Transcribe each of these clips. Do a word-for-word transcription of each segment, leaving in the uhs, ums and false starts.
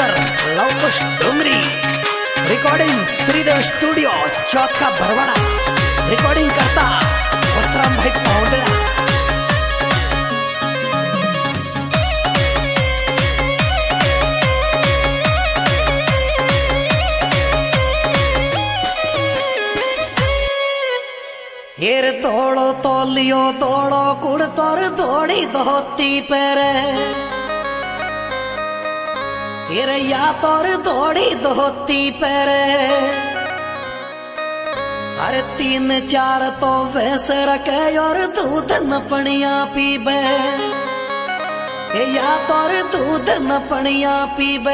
Singer Lavkush Dongri, recording Shridev studio चौक का Bharwada, recording करता वस्त्राम भाई पाउंडरा। हेर दौड़ो तो लियो दौड़ो कुड़ तोर दौड़ी धोती पेरे, हेर या तोर दौड़ी धोती पेरे। अरे तीन चार तो भैंस रखे और दूध नपनिया पीबे, या तोर दूध नपनिया पीबे।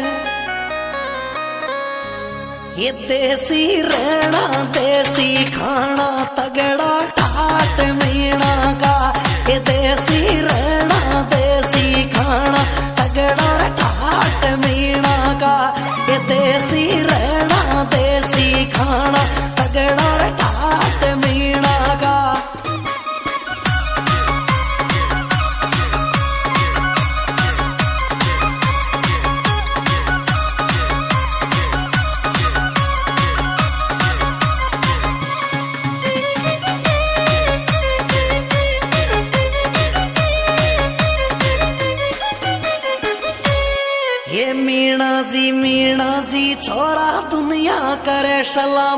ये देसी रहना देसी खाना तगड़ा ठाट मीणा का, ये देसी रहना देसी खाना तगड़ा ठाट मीणा का, ये देसी रहना देसी खाना तगड़ा ठाट मीणा का। ये मीणा जी मीणा जी छोरा दुनिया करे सलाम,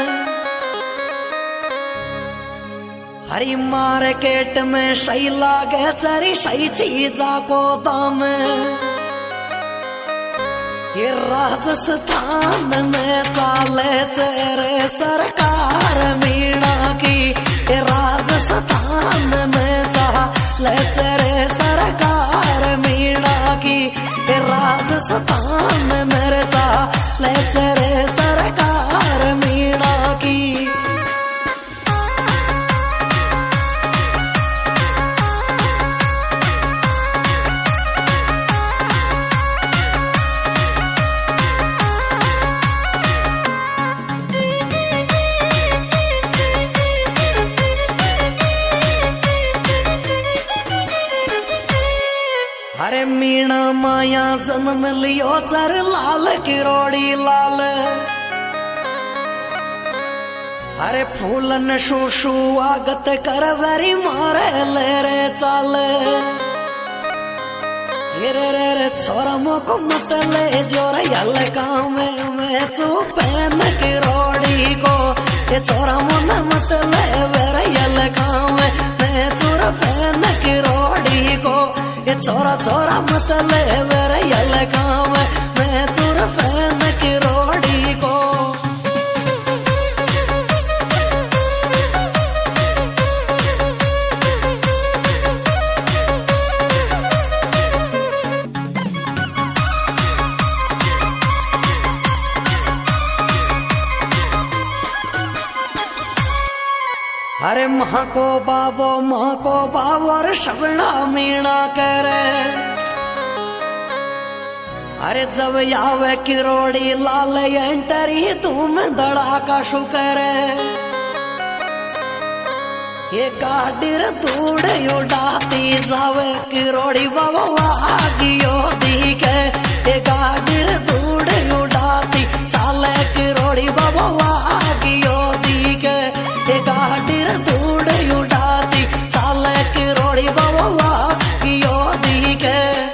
हरी मार्केट में सही लागे चरी सही चीजा को दाम। ये राजस्थान में चाले चेरे सरकार मीणा की, ये राजस्थान में चाले चेरे सरकार मीणा की, राजस्थान में मेरे चाले चेरे सरकार मीणा की। अरे मीणा माया जन्म लियो चर लाल किरोड़ी लाल, अरे फूलन शूशु आगत कर वरी मारे ले रे चाल। ये रे रे रे छोरा मोको मत ले जोर यल काम में चुपैन किरोड़ी को, ये छोरा मोन मत ले वर यल काम में चुपैन किरोड़ी को, ये छोरा छोरा मत ले वर यल काम में चुपैन किरोड़ी को। अरे माँ को बाबो माँ को बाबर शबना मीणा करे, अरे जब यावे किरोड़ी लाल एंटरी तुम धड़ाका शु करे। ये गाडीर दूड़ उड़ाती जावे किरोड़ी बाबा आगियो दिखे, ये गाडीर दूड़ उड़ाती चाले किरोड़ी बाबा आगियो दिखे, ये गाडीर दूड़ उड़ाती चाले किरोड़ी बाबा आगियो दिखे।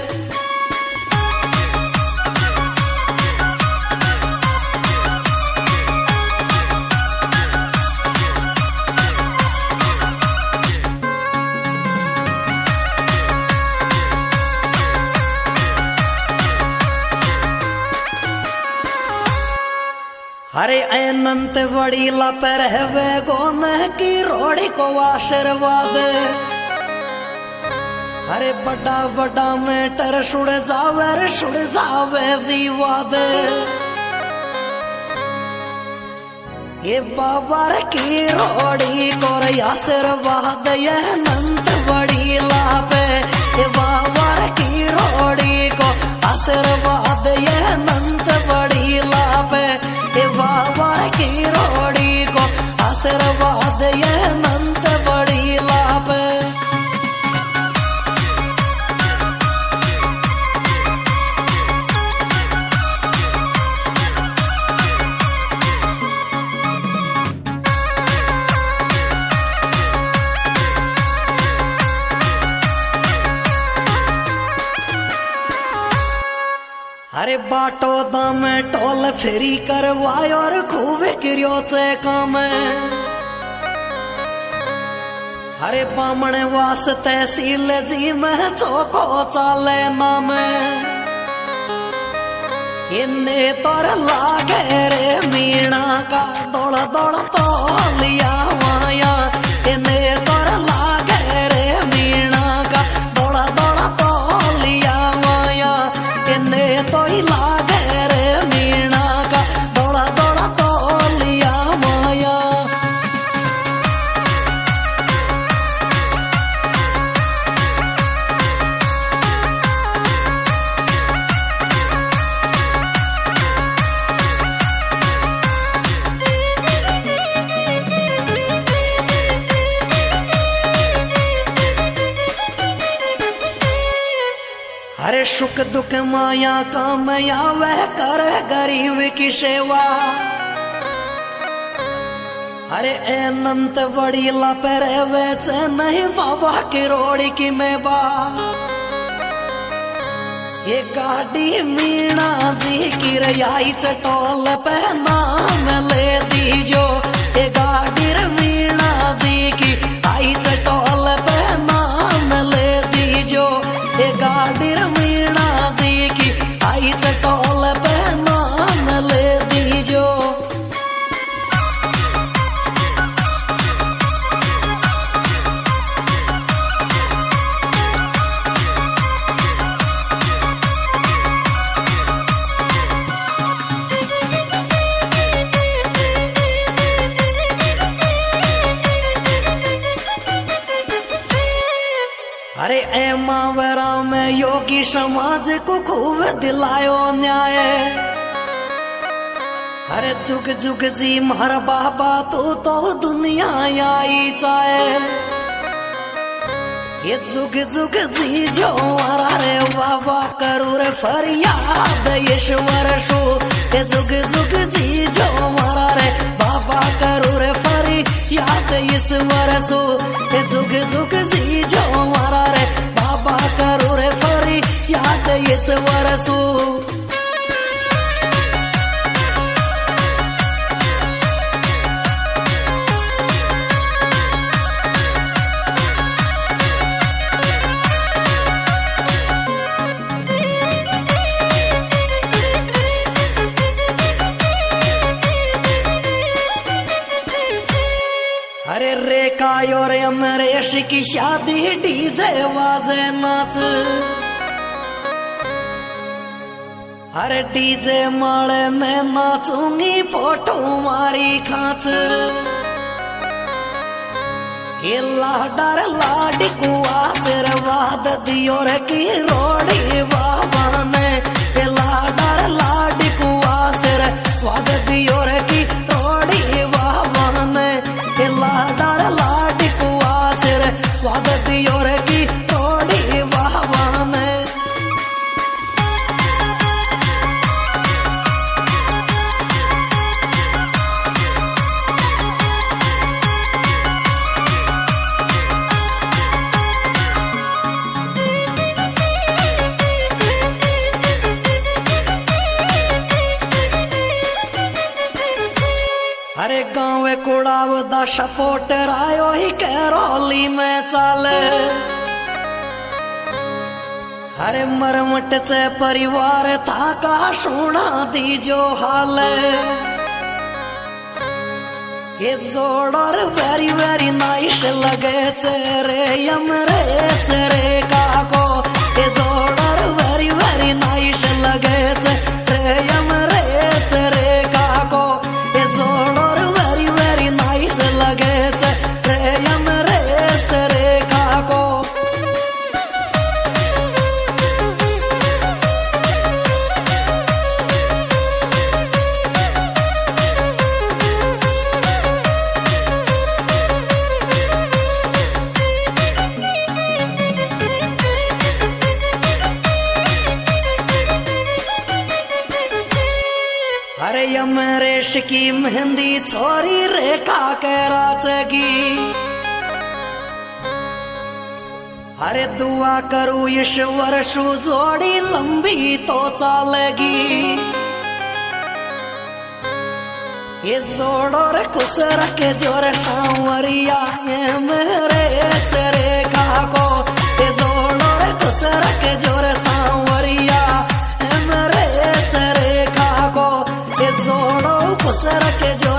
अरे अनंत बड़ी लपर है वे गोन की रोड़ी को आशीर्वाद, अरे बड़ा बड़ा मेटर सुड़ जावे सुड़ जावे विवाद। ये बाबर की रोड़ी को आशीर्वाद ये अनंत बड़ी लाभे, ये बाबर की रोड़ी को आशीर्वाद ये अनंत बड़ी लाभे, ये बाबा की रोड़ी को आशीर्वाद ये अनंत बड़ी लाभ। अरे बाटो दाम टोल फेरी करवायो और खूब किरियो से काम। अरे बामण वास तहसील जी में चौको चाले नाम। इन्ने तोर लागे रे मीणा का दौड़ दौड़ तो लिया माया। इन्ने तोर लागे रे मीणा का दौड़ दौड़ तो लिया माया। इन्ने तो ही लागे रे मीणा का दौड़ दौड़ तो लिया माया। अरे सुख दुख माया काम आवे कर गरीब की सेवा। अरे अनंत बड़ी लपेरे वेच नहीं बाबा की रोड़ी की मेवा। ये गाड़ी मीणा जी की रयाई चटोल पे नाम ले दीजो। ये गाड़ी मीणा जी की आई चटोल पे नाम ले दीजो। ये गाड़ी मीणा जी की आई चटोल पे नाम ले दीजो। अरे ए मावरा में योगी समाज को खूब दिलायो न्याय। अरे जुग जुग जी मारा बाबा तू तो दुनिया आई चाहे। ये जुग जुग जी जो मारा रे बाबा करू रे फरियाद ईश्वर शो। ये जुग जुग जी जो मारा रे बाबा करू रे फरियाद ईश्वर शो। ये जुग जुग जी जो मारा रे बाबा करू रे फरियाद ईश्वर शो। अरे रेखा और अमरेश की शादी डीजे वाजे नाच। अरे डीजे माले में नाचूंगी फोटो मारी खाच। ये लाडर लाडी को आशीर्वाद दियो रे की रोड़ी बाबा ने। ये लाडर लाडी को आशीर्वाद दियो रे की रोड़ी बाबा ने। ये लाडर लाडी को आशीर्वाद दियो रे की रोड़ी बाबा ने। अरे गाँव कुड़ाव दा सपोर्टर आयो ही कैरोली में चाले। अरे मरमट से परिवार था का सुना दीजो हाल। ये जोड़र वेरी वेरी नाइस लगे रे अमरेश रे काको। ये जोड़र वेरी वेरी नाइस लगे रे अमरेश रे काको। ये जोड़र वेरी वेरी नाइस लगे रे अमरेश रे काको। अरे अमरेश की मेहंदी छोरी रेखा के राजगी। अरे दुआ करू ईश्वर शु जोड़ी लंबी भी तो चलेगी। ये जोड़ो रे खुश रखे जोरे सांवरिया ये मेरे से रेखा को। ये जोड़ो रे खुश रखे जोरे सांवरिया ये मेरे से रेखा को। ये जोड़ो खुश रखे जो